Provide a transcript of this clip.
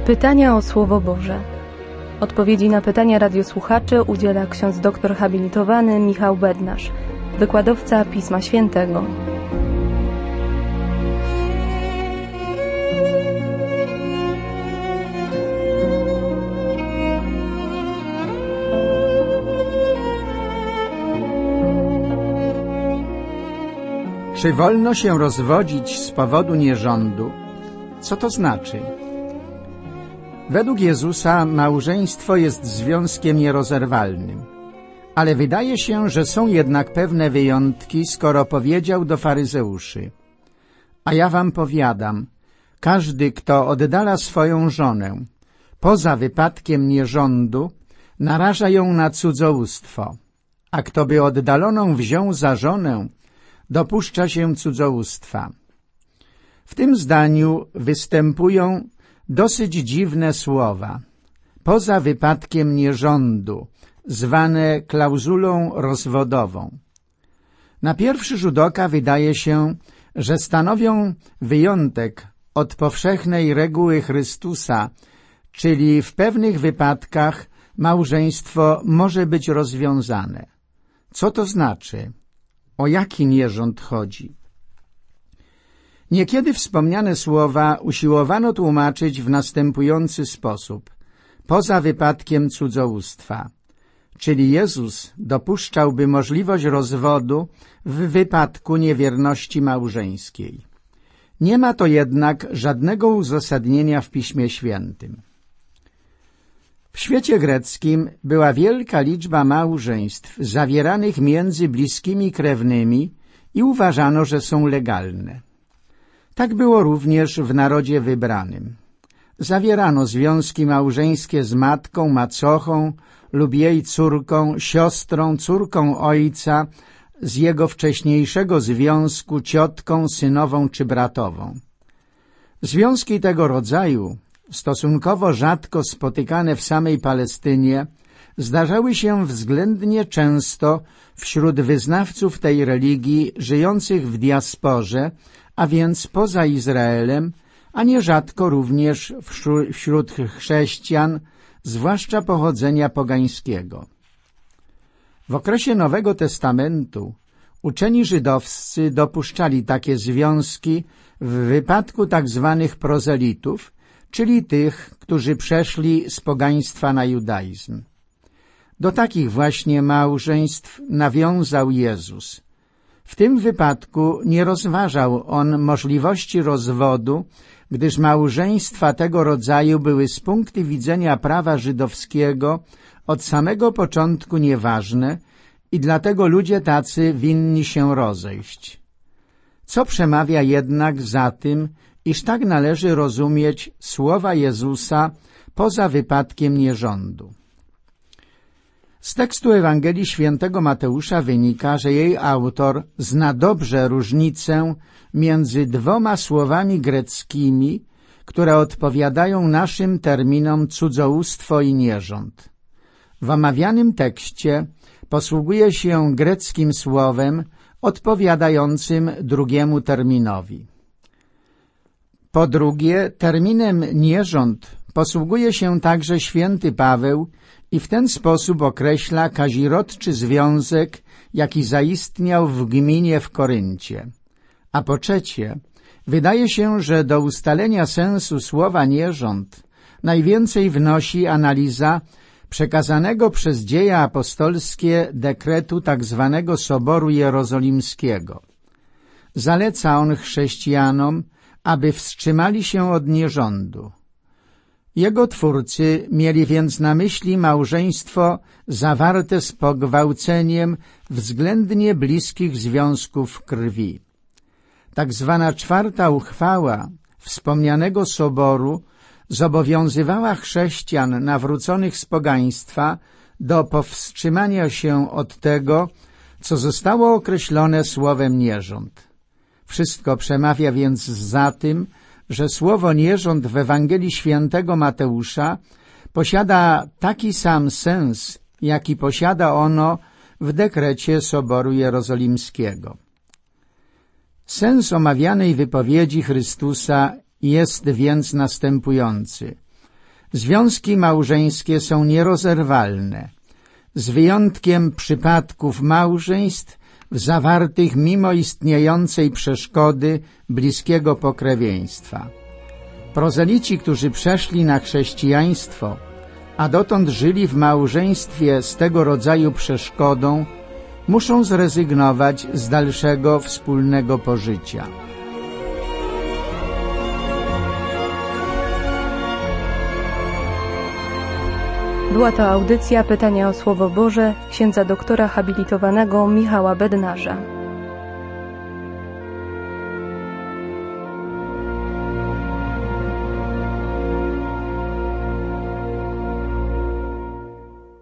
Pytania o Słowo Boże. Odpowiedzi na pytania radiosłuchaczy udziela ksiądz doktor habilitowany Michał Bednarz, wykładowca Pisma Świętego. Czy wolno się rozwodzić z powodu nierządu? Co to znaczy? Według Jezusa małżeństwo jest związkiem nierozerwalnym. Ale wydaje się, że są jednak pewne wyjątki, skoro powiedział do faryzeuszy: a ja wam powiadam, każdy, kto oddala swoją żonę poza wypadkiem nierządu, naraża ją na cudzołóstwo, a kto by oddaloną wziął za żonę, dopuszcza się cudzołóstwa. W tym zdaniu występują dosyć dziwne słowa. Poza wypadkiem nierządu, zwane klauzulą rozwodową. Na pierwszy rzut oka wydaje się, że stanowią wyjątek od powszechnej reguły Chrystusa, czyli w pewnych wypadkach małżeństwo może być rozwiązane. Co to znaczy? O jaki nierząd chodzi? Niekiedy wspomniane słowa usiłowano tłumaczyć w następujący sposób: poza wypadkiem cudzołóstwa, czyli Jezus dopuszczałby możliwość rozwodu w wypadku niewierności małżeńskiej. Nie ma to jednak żadnego uzasadnienia w Piśmie Świętym. W świecie greckim była wielka liczba małżeństw zawieranych między bliskimi krewnymi i uważano, że są legalne. Tak było również w narodzie wybranym. Zawierano związki małżeńskie z matką, macochą lub jej córką, siostrą, córką ojca, z jego wcześniejszego związku, ciotką, synową czy bratową. Związki tego rodzaju, stosunkowo rzadko spotykane w samej Palestynie, zdarzały się względnie często wśród wyznawców tej religii żyjących w diasporze, a więc poza Izraelem, a nierzadko również wśród chrześcijan, zwłaszcza pochodzenia pogańskiego. W okresie Nowego Testamentu uczeni żydowscy dopuszczali takie związki w wypadku tak zwanych prozelitów, czyli tych, którzy przeszli z pogaństwa na judaizm. Do takich właśnie małżeństw nawiązał Jezus. W tym wypadku nie rozważał on możliwości rozwodu, gdyż małżeństwa tego rodzaju były z punktu widzenia prawa żydowskiego od samego początku nieważne i dlatego ludzie tacy winni się rozejść. Co przemawia jednak za tym, iż tak należy rozumieć słowa Jezusa poza wypadkiem nierządu? Z tekstu Ewangelii Świętego Mateusza wynika, że jej autor zna dobrze różnicę między dwoma słowami greckimi, które odpowiadają naszym terminom cudzołóstwo i nierząd. W omawianym tekście posługuje się greckim słowem odpowiadającym drugiemu terminowi. Po drugie, terminem nierząd posługuje się także święty Paweł i w ten sposób określa kazirodczy związek, jaki zaistniał w gminie w Koryncie. A po trzecie, wydaje się, że do ustalenia sensu słowa nierząd najwięcej wnosi analiza przekazanego przez dzieje apostolskie dekretu tzw. Soboru Jerozolimskiego. Zaleca on chrześcijanom, aby wstrzymali się od nierządu. Jego twórcy mieli więc na myśli małżeństwo zawarte z pogwałceniem względnie bliskich związków krwi. Tak zwana czwarta uchwała wspomnianego soboru zobowiązywała chrześcijan nawróconych z pogaństwa do powstrzymania się od tego, co zostało określone słowem nierząd. Wszystko przemawia więc za tym, że słowo nierząd w Ewangelii Świętego Mateusza posiada taki sam sens, jaki posiada ono w dekrecie Soboru Jerozolimskiego. Sens omawianej wypowiedzi Chrystusa jest więc następujący. Związki małżeńskie są nierozerwalne, z wyjątkiem przypadków małżeństw zawartych mimo istniejącej przeszkody bliskiego pokrewieństwa. Prozelici, którzy przeszli na chrześcijaństwo, a dotąd żyli w małżeństwie z tego rodzaju przeszkodą, muszą zrezygnować z dalszego wspólnego pożycia. Była to audycja Pytania o Słowo Boże księdza doktora habilitowanego Michała Bednarza.